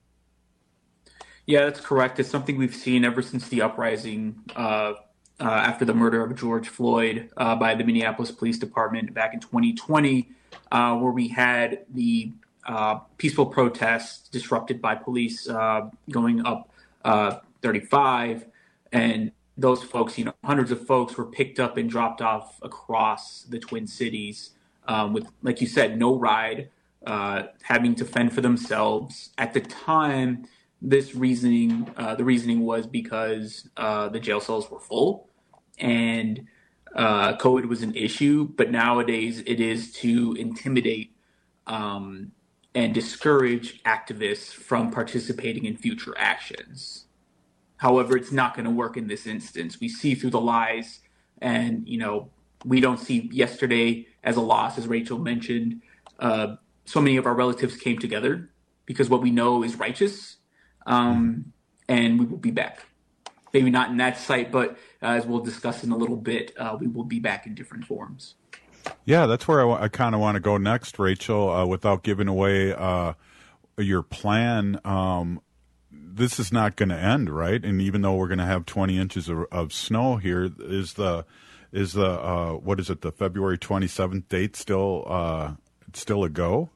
Yeah, that's correct. It's something we've seen ever since the uprising uh, uh, after the murder of George Floyd uh, by the Minneapolis Police Department back in twenty twenty, uh, where we had the uh, peaceful protests disrupted by police uh, going up uh, thirty-five, and those folks, you know, hundreds of folks were picked up and dropped off across the Twin Cities um, with, like you said, no ride, uh, having to fend for themselves. At the time, this reasoning, uh, the reasoning was because uh, the jail cells were full and uh, COVID was an issue. But nowadays, it is to intimidate um, and discourage activists from participating in future actions. However, it's not going to work in this instance. We see through the lies, and, you know, we don't see yesterday as a loss, as Rachel mentioned. Uh, so many of our relatives came together because what we know is righteous, um, and we will be back. Maybe not in that site, but uh, as we'll discuss in a little bit, uh, we will be back in different forms. Yeah, that's where I, w- I kind of want to go next, Rachel, uh, without giving away uh, your plan. Um, this is not going to end, right? And even though we're going to have twenty inches of, of snow here, is the is the uh, what is it? The February twenty-seventh date still uh, still a go?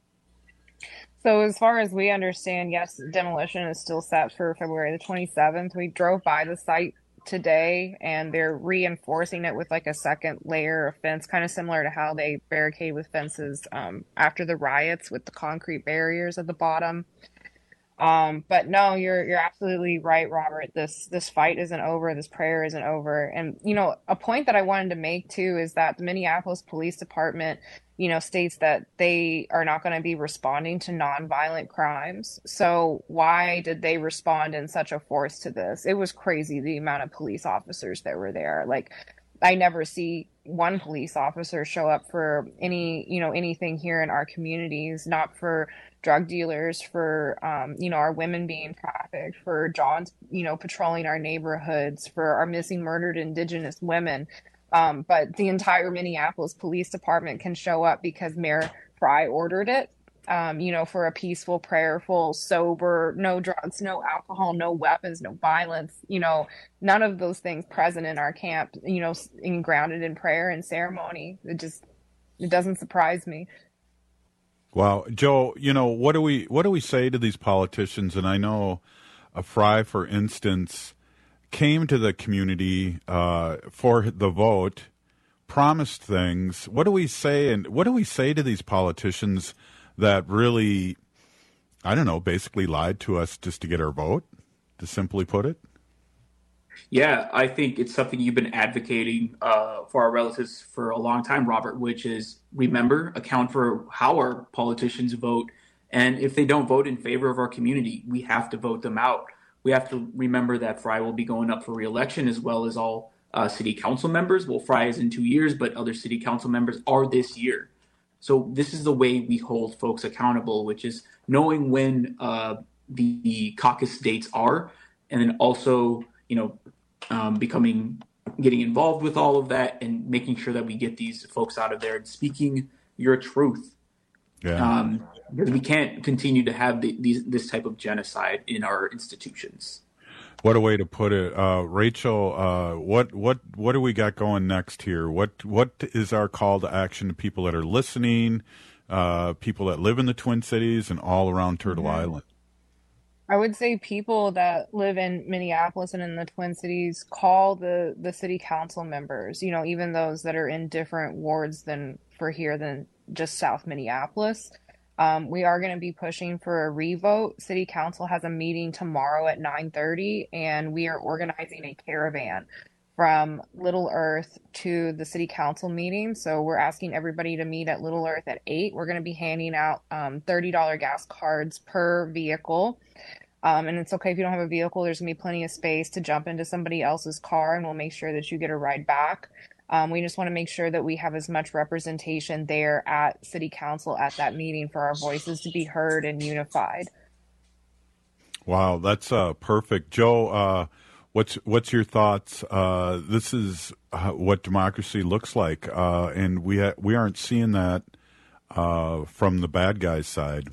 So as far as we understand, yes, demolition is still set for February the twenty-seventh. We drove by the site today, and they're reinforcing it with like a second layer of fence, kind of similar to how they barricade with fences um, after the riots with the concrete barriers at the bottom. Um, but no, you're you're absolutely right, Robert. This this fight isn't over. This prayer isn't over. And, you know, a point that I wanted to make, too, is that the Minneapolis Police Department, you know, states that they are not going to be responding to nonviolent crimes. So why did they respond in such a force to this? It was crazy, the amount of police officers that were there. Like, I never see one police officer show up for any, you know, anything here in our communities, not for drug dealers, for, um, you know, our women being trafficked, for John's, you know, patrolling our neighborhoods, for our missing, murdered Indigenous women. Um, but the entire Minneapolis Police Department can show up because Mayor Frey ordered it, um, you know, for a peaceful, prayerful, sober, no drugs, no alcohol, no weapons, no violence, you know, none of those things present in our camp, you know, in, grounded in prayer and ceremony. It just, it doesn't surprise me. Wow, Joe, you know, what do we what do we say to these politicians? And I know uh, Frey, for instance, came to the community uh, for the vote, promised things. What do we say, and what do we say to these politicians that really, I don't know, basically lied to us just to get our vote, to simply put it? Yeah, I think it's something you've been advocating uh, for our relatives for a long time, Robert, which is remember, account for how our politicians vote. And if they don't vote in favor of our community, we have to vote them out. We have to remember that Frey will be going up for re-election, as well as all uh, city council members. Well, Frey is in two years, but other city council members are this year. So this is the way we hold folks accountable, which is knowing when uh, the, the caucus dates are, and then also, you know, um, becoming, getting involved with all of that and making sure that we get these folks out of there and speaking your truth. Yeah. Um, because we can't continue to have the, these, this type of genocide in our institutions. What a way to put it, uh, Rachel. Uh, what what what do we got going next here? What what is our call to action to people that are listening, uh, people that live in the Twin Cities and all around Turtle mm-hmm. Island? I would say people that live in Minneapolis and in the Twin Cities, call the the city council members. You know, even those that are in different wards than for here than just South Minneapolis. Um, we are going to be pushing for a revote. City Council has a meeting tomorrow at nine thirty, and we are organizing a caravan from Little Earth to the city council meeting. So we're asking everybody to meet at Little Earth at eight. We're going to be handing out um, thirty dollars gas cards per vehicle. Um, and it's okay if you don't have a vehicle. There's going to be plenty of space to jump into somebody else's car, and we'll make sure that you get a ride back. Um, we just want to make sure that we have as much representation there at city council at that meeting for our voices to be heard and unified. Wow, that's uh, perfect. Joe, uh, what's what's your thoughts? Uh, this is uh, what democracy looks like, uh, and we ha- we aren't seeing that uh, from the bad guys' side.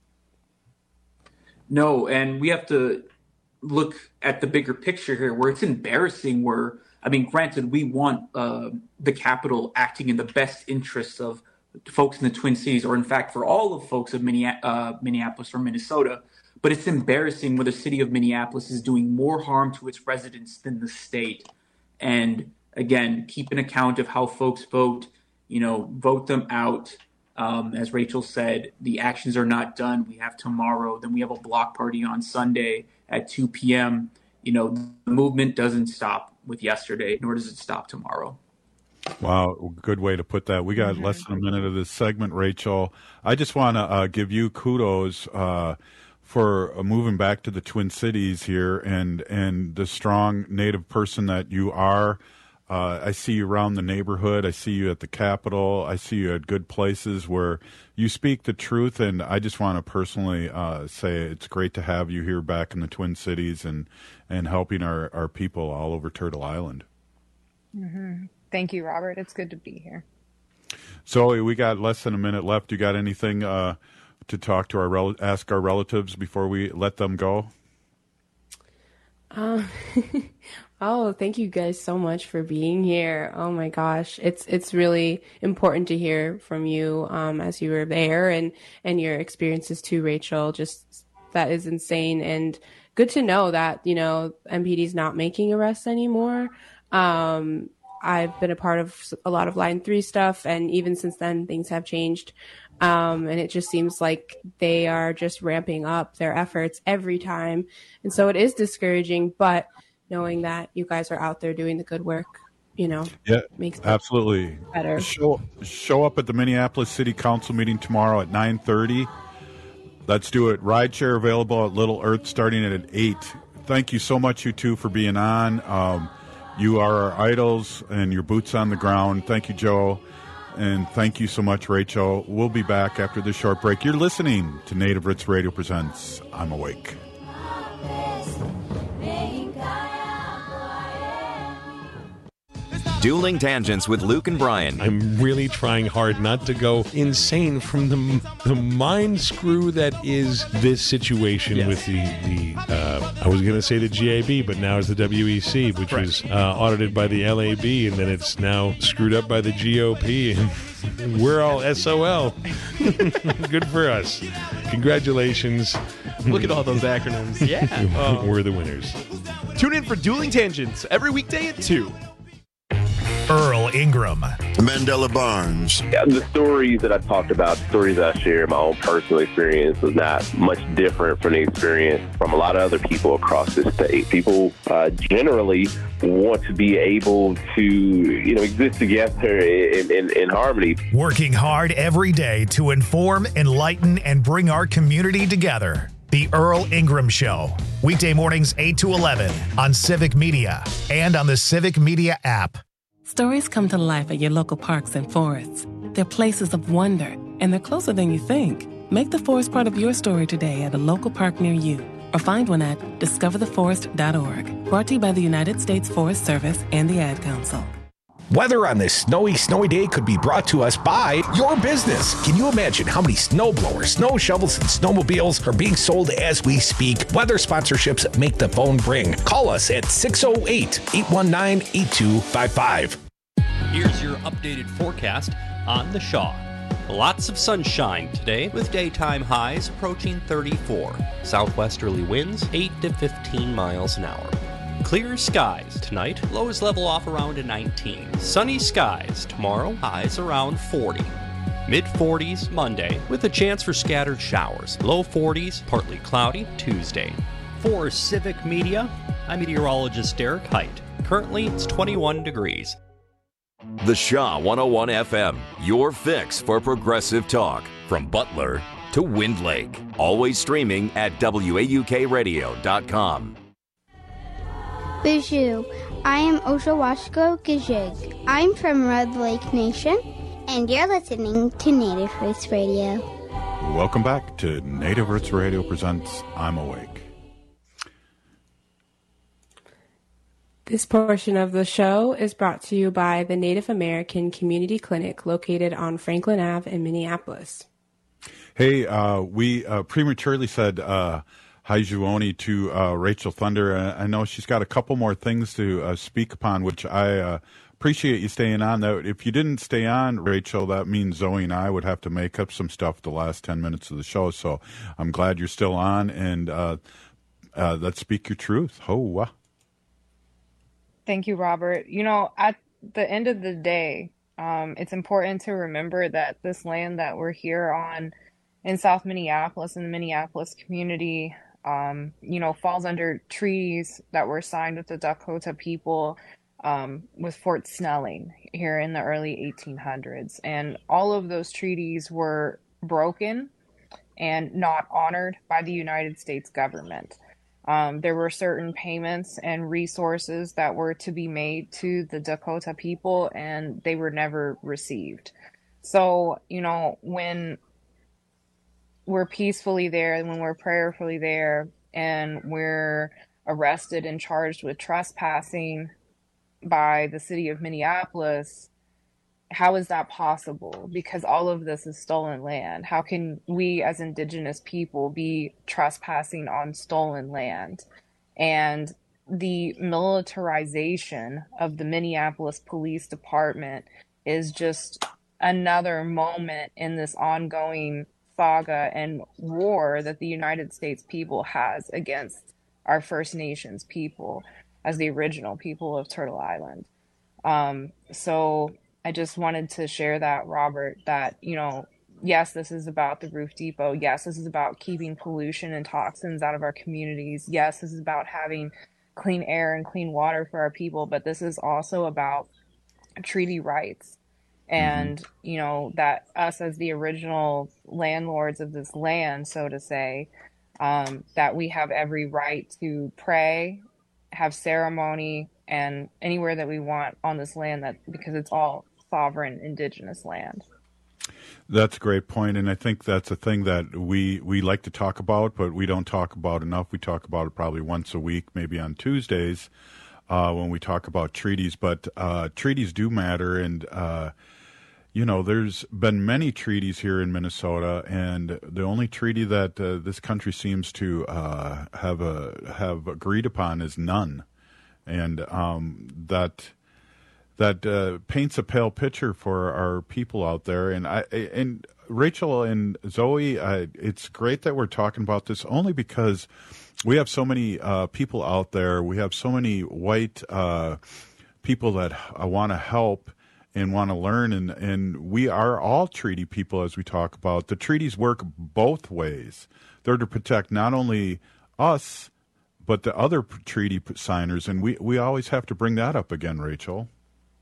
No, and we have to look at the bigger picture here, where it's embarrassing. Where I mean, granted, we want uh, the Capitol acting in the best interests of folks in the Twin Cities, or in fact, for all of folks of Minneapolis or Minnesota. But it's embarrassing when the city of Minneapolis is doing more harm to its residents than the state. And again, keep an account of how folks vote, you know, vote them out. Um, as Rachel said, the actions are not done. We have tomorrow. Then we have a block party on Sunday at two p.m. You know, the movement doesn't stop with yesterday, nor does it stop tomorrow. Wow, good way to put that. We got mm-hmm. less than a minute of this segment, Rachel. I just want to uh, give you kudos uh, for uh, moving back to the Twin Cities here, and and the strong Native person that you are. Uh, I see you around the neighborhood. I see you at the Capitol. I see you at good places where you speak the truth. And I just want to personally uh, say it's great to have you here back in the Twin Cities and, and helping our, our people all over Turtle Island. Mm-hmm. Thank you, Robert. It's good to be here. Zoe, we got less than a minute left. You got anything uh, to talk to our rel- ask our relatives before we let them go? Uh, oh, thank you guys so much for being here. Oh my gosh. It's, it's really important to hear from you, um, as you were there and, and your experiences too, Rachel. Just, that is insane. And good to know that, you know, M P D's not making arrests anymore. Um, I've been a part of a lot of Line three stuff, and even since then, things have changed. Um, and it just seems like they are just ramping up their efforts every time. And so it is discouraging, but knowing that you guys are out there doing the good work, you know, yeah, makes it absolutely better. Show, show up at the Minneapolis City Council meeting tomorrow at nine thirty. Let's do it. Rideshare available at Little Earth starting at eight. Thank you so much, you two, for being on. Um, you are our idols and your boots on the ground. Thank you, Joe. And thank you so much, Rachel. We'll be back after this short break. You're listening to Native Roots Radio presents I'm Awake. Dueling Tangents with Luke and Brian. I'm really trying hard not to go insane from the the mind screw that is this situation yes. with the, the uh, I was going to say the G A B, but now it's the W E C, which right. was uh, audited by the L A B, and then it's now screwed up by the G O P, and we're all S O L. Good for us. Congratulations. Look at all those acronyms. Yeah. Oh. We're the winners. Tune in for Dueling Tangents every weekday at two. Earl Ingram. Mandela Barnes. Yeah, the stories that I talked about, stories I share, my own personal experience was not much different from the experience from a lot of other people across the state. People uh, generally want to be able to, you know, exist together in, in, in harmony. Working hard every day to inform, enlighten, and bring our community together. The Earl Ingram Show. Weekday mornings eight to eleven on Civic Media and on the Civic Media app. Stories come to life at your local parks and forests. They're places of wonder, and they're closer than you think. Make the forest part of your story today at a local park near you, or find one at discover the forest dot org. Brought to you by the United States Forest Service and the Ad Council. Weather on this snowy, snowy day could be brought to us by your business. Can you imagine how many snow blowers, snow shovels, and snowmobiles are being sold as we speak? Weather sponsorships make the phone ring. Call us at six oh eight, eight one nine, eight two five five. Here's your updated forecast on the Shaw. Lots of sunshine today with daytime highs approaching thirty-four. Southwesterly winds eight to fifteen miles an hour. Clear skies tonight, lows level off around a nineteen. Sunny skies tomorrow, highs around forty. Mid forties Monday with a chance for scattered showers. Low forties, partly cloudy Tuesday. For Civic Media, I'm meteorologist Derek Height. Currently, it's twenty-one degrees. The Shaw one oh one F M, your fix for progressive talk. From Butler to Wind Lake. Always streaming at W A U K radio dot com. Bonjour, I am Oshawashko Gajig. I'm from Red Lake Nation, and you're listening to Native Roots Radio. Welcome back to Native Roots Radio presents I'm Awake. This portion of the show is brought to you by the Native American Community Clinic located on Franklin Avenue in Minneapolis. Hey, uh, we uh, prematurely said uh, hi, Juoni, to uh, Rachel Thunder. Uh, I know she's got a couple more things to uh, speak upon, which I uh, appreciate you staying on. That if you didn't stay on, Rachel, that means Zoe and I would have to make up some stuff the last ten minutes of the show. So I'm glad you're still on, and uh, uh, let's speak your truth. Ho. Uh. Thank you, Robert. You know, at the end of the day, um, it's important to remember that this land that we're here on in South Minneapolis, in the Minneapolis community, um, you know, falls under treaties that were signed with the Dakota people um, with Fort Snelling here in the early eighteen hundreds. And all of those treaties were broken and not honored by the United States government. Um, there were certain payments and resources that were to be made to the Dakota people, and they were never received. So, you know, when we're peacefully there, and when we're prayerfully there, and we're arrested and charged with trespassing by the city of Minneapolis, how is that possible? Because all of this is stolen land. How can we as Indigenous people be trespassing on stolen land? And the militarization of the Minneapolis Police Department is just another moment in this ongoing saga and war that the United States people has against our First Nations people as the original people of Turtle Island. Um, so I just wanted to share that, Robert, that, you know, yes, this is about the Roof Depot. Yes, this is about keeping pollution and toxins out of our communities. Yes, this is about having clean air and clean water for our people. But this is also about treaty rights. And, mm-hmm. you know, that us as the original landlords of this land, so to say, um, that we have every right to pray, have ceremony, and anywhere that we want on this land, that because it's all sovereign Indigenous land. That's a great point, and I think that's a thing that we, we like to talk about, but we don't talk about enough. We talk about it probably once a week, maybe on Tuesdays, uh, when we talk about treaties. But uh, treaties do matter, and uh, you know, there's been many treaties here in Minnesota, and the only treaty that uh, this country seems to uh, have a have agreed upon is none, and um, that. That uh, paints a pale picture for our people out there. And I and Rachel and Zoe, I, it's great that we're talking about this only because we have so many uh, people out there. We have so many white uh, people that uh, want to help and want to learn. And, and we are all treaty people, as we talk about. The treaties work both ways. They're to protect not only us, but the other treaty signers. And we, we always have to bring that up again, Rachel.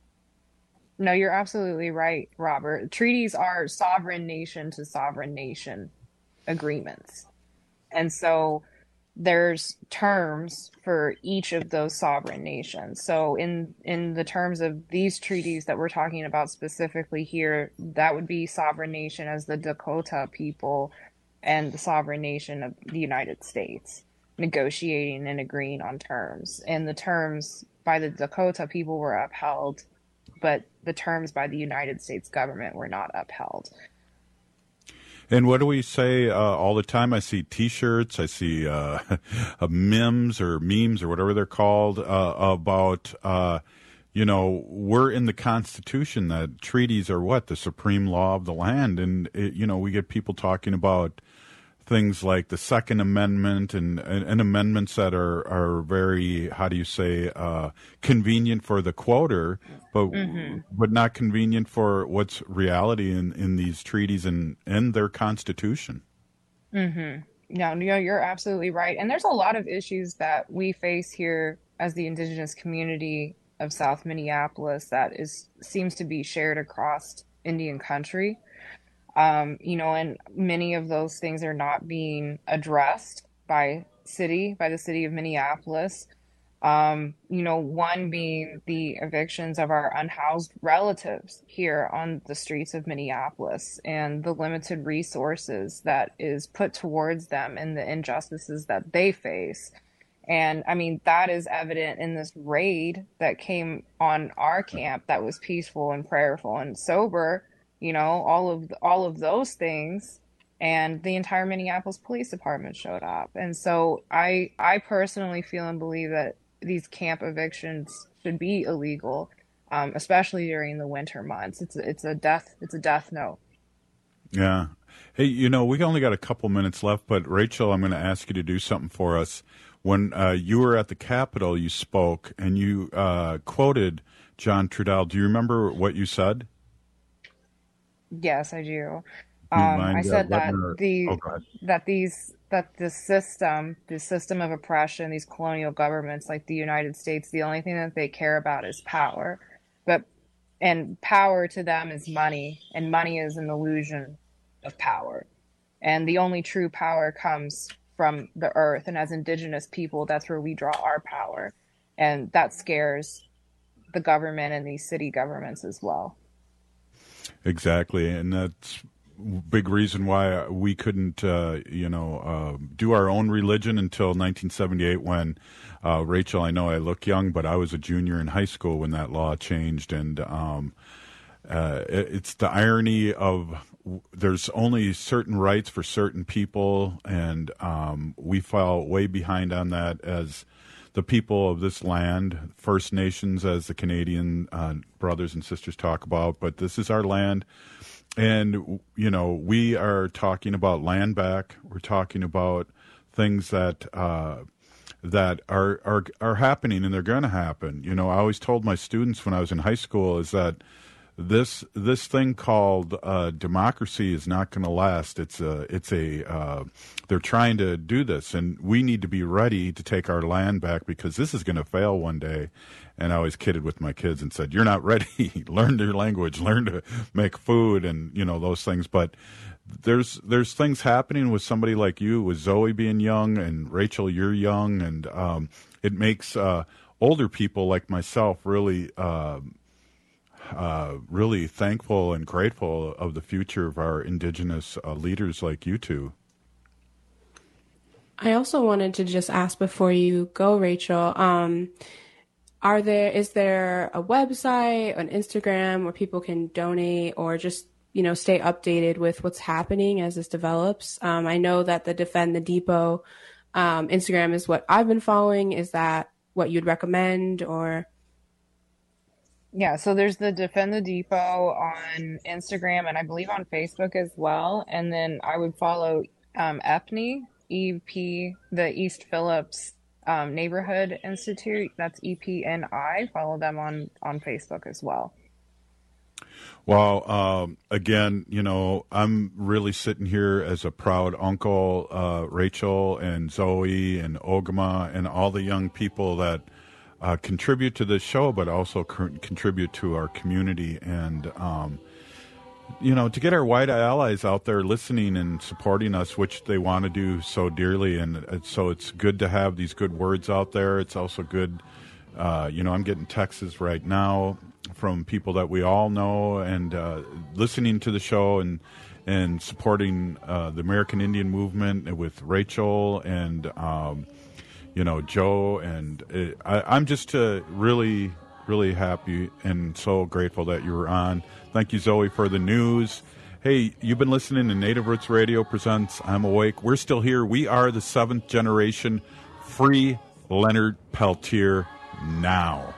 No, you're absolutely right, Robert. Treaties are sovereign nation to sovereign nation agreements. And so there's terms for each of those sovereign nations. So in, in the terms of these treaties that we're talking about specifically here, that would be sovereign nation as the Dakota people and the sovereign nation of the United States negotiating and agreeing on terms. And the terms by the Dakota people were upheld, but the terms by the United States government were not upheld. And what do we say uh, all the time? I see T-shirts, I see uh, memes or memes or whatever they're called uh, about, uh, you know, we're in the Constitution that treaties are what? The supreme law of the land. And, it, you know, we get people talking about things like the Second Amendment and, and, and amendments that are, are very, how do you say, uh, convenient for the quoter, but mm-hmm. but not convenient for what's reality in, in these treaties and, and their Constitution. Mm-hmm. No, no, you're absolutely right. And there's a lot of issues that we face here as the indigenous community of South Minneapolis that is seems to be shared across Indian country. Um, you know, and many of those things are not being addressed by city, by the city of Minneapolis. Um, you know, one being the evictions of our unhoused relatives here on the streets of Minneapolis and the limited resources that is put towards them and the injustices that they face. And I mean, that is evident in this raid that came on our camp that was peaceful and prayerful and sober, you know, all of all of those things. And the entire Minneapolis Police Department showed up. And so I I personally feel and believe that these camp evictions should be illegal, um, especially during the winter months. It's a, it's a death it's a death note. Yeah. Hey, you know, we only got a couple minutes left, but Rachel, I'm going to ask you to do something for us. When uh, you were at the Capitol, you spoke and you uh, quoted John Trudell. Do you remember what you said? Yes, I do. Um, I said that the oh, that these that the system, the system of oppression, these colonial governments like the United States, the only thing that they care about is power. But and power to them is money, and money is an illusion of power. And the only true power comes from the earth, and as indigenous people, that's where we draw our power. And that scares the government and these city governments as well. Exactly, and that's big reason why we couldn't, uh, you know, uh, do our own religion until nineteen seventy-eight when, uh, Rachel, I know I look young, but I was a junior in high school when that law changed. And um, uh, it, it's the irony of there's only certain rights for certain people, and um, we fall way behind on that as the people of this land, First Nations, as the Canadian uh, brothers and sisters talk about, but this is our land. And, you know, we are talking about land back. We're talking about things that uh, that are, are are happening, and they're going to happen. You know, I always told my students when I was in high school is that this this thing called uh, democracy is not going to last. It's a it's a uh, they're trying to do this, and we need to be ready to take our land back because this is going to fail one day. And I always kidded with my kids and said, "You're not ready. Learn your language. Learn to make food, and you know those things." But there's there's things happening with somebody like you, with Zoe being young, and Rachel, you're young, and um, it makes uh, older people like myself really. Uh, Uh, really thankful and grateful of the future of our Indigenous uh, leaders like you two. I also wanted to just ask before you go, Rachel, um, are there, is there a website, an Instagram where people can donate or just, you know, stay updated with what's happening as this develops? Um, I know that the Defend the Depot um, Instagram is what I've been following. Is that what you'd recommend, or? Yeah, so there's the Defend the Depot on Instagram and I believe on Facebook as well. And then I would follow um, E P N I, E P, the East Phillips um, Neighborhood Institute. That's E P N I. Follow them on, on Facebook as well. Well, um, again, you know, I'm really sitting here as a proud uncle, uh, Rachel and Zoe and Ogama and all the young people that Uh, contribute to this show, but also co- contribute to our community. And, um, you know, to get our white allies out there listening and supporting us, which they want to do so dearly. And it's, so it's good to have these good words out there. It's also good, uh, you know, I'm getting texts right now from people that we all know and uh, listening to the show and, and supporting uh, the American Indian movement with Rachel and, um, you know, Joe, and it, I, I'm just uh, really, really happy and so grateful that you were on. Thank you, Zoe, for the news. Hey, you've been listening to Native Roots Radio presents I'm Awake. We're still here. We are the seventh generation. Free Leonard Peltier now.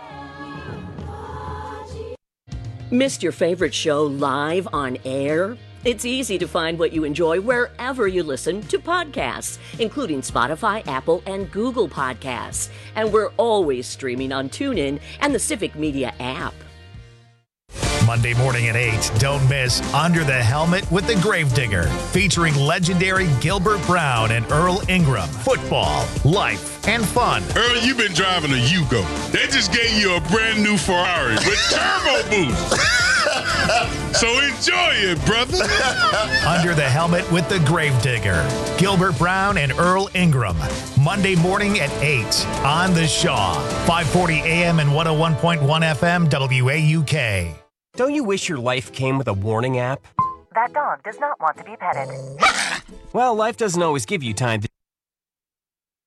Missed your favorite show live on air? It's easy to find what you enjoy wherever you listen to podcasts, including Spotify, Apple, and Google Podcasts. And we're always streaming on TuneIn and the Civic Media app. Monday morning at eight, don't miss Under the Helmet with the Gravedigger, featuring legendary Gilbert Brown and Earl Ingram. Football, life, and fun. Earl, you've been driving a Yugo. They just gave you a brand new Ferrari with turbo boost. So enjoy it, brother. Under the Helmet with the Gravedigger, Gilbert Brown and Earl Ingram. Monday morning at eight on The Shaw. five forty A M and one oh one point one F M W A U K. Don't you wish your life came with a warning app? That dog does not want to be petted. Well, life doesn't always give you time to